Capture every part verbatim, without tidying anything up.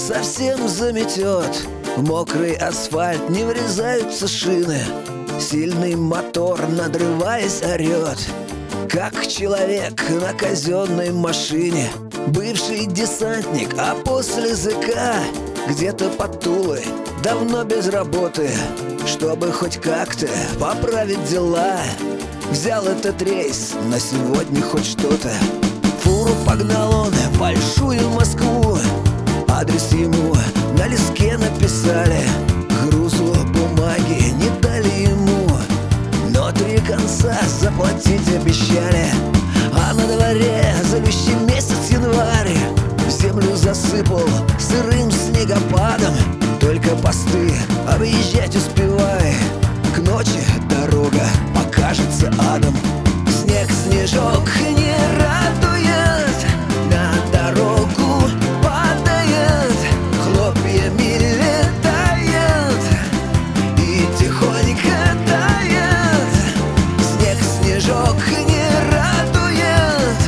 совсем заметет. В мокрый асфальт не врезаются шины. Сильный мотор, надрываясь, орет, как человек на казенной машине. Бывший десантник, а после ЗК где-то под Тулой, давно без работы. Чтобы хоть как-то поправить дела, взял этот рейс, на сегодня хоть что-то. Фуру погнал он в большую Москву. Адрес ему на листке написали. Грузу бумаги не дали ему, но три конца заплатить обещали. А на дворе злющий месяц январь. Землю засыпал сырым снегопадом. Только посты объезжать успевай. К ночи дорога покажется адом. Снег, снежок не радует, на дорогу падает, хлопьями летает и тихонько тает. Снег, снежок не радует,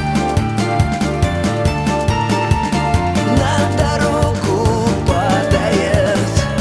на дорогу падает.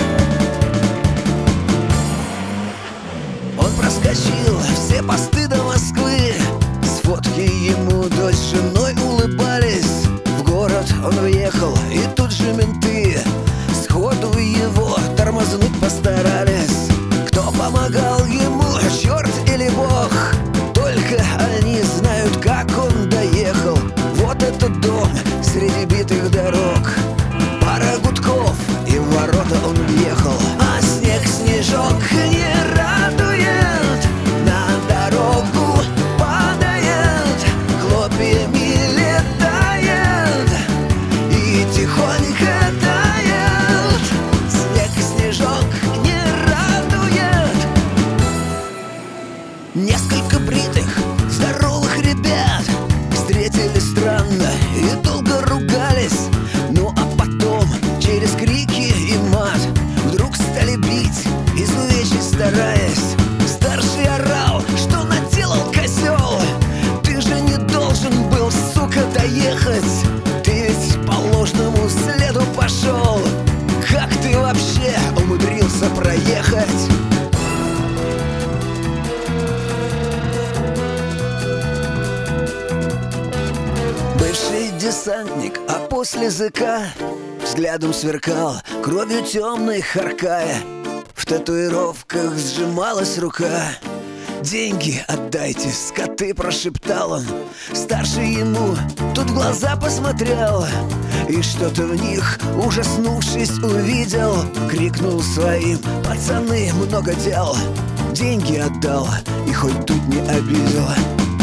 Он проскочил все посты до Москвы. С фотки ему дочь с женой улыбались. В город он въехал, и тут же менты сходу его тормознуть постарались. Кто помогал ему, черт или бог, только они знают, как он доехал. Вот этот дом среди битых дорог. Пара гудков, и в ворота он въехал. А снег, снежок не радует, на дорогу падает, хлопьями летает и тихонько тает. Снег, снежок не радует. Несколько бритых, здоровых ребят встретились странно и долго ругались. Ну а потом через крики и мат вдруг стали бить, изувечить стараясь. Старший орал, что наделал козел. Ты же не должен был, сука, доехать. Ты ведь по ложному следу пошел. Как ты вообще умудрился проехать? Бывший десантник, а после ЗК взглядом сверкал, кровью темной харкая. В татуировках сжималась рука. «Деньги отдайте, скоты!» — прошептал он. Старший ему тут в глаза посмотрел и что-то в них, ужаснувшись, увидел. Крикнул своим: «Пацаны, много дел!» Деньги отдал и хоть тут не обидел.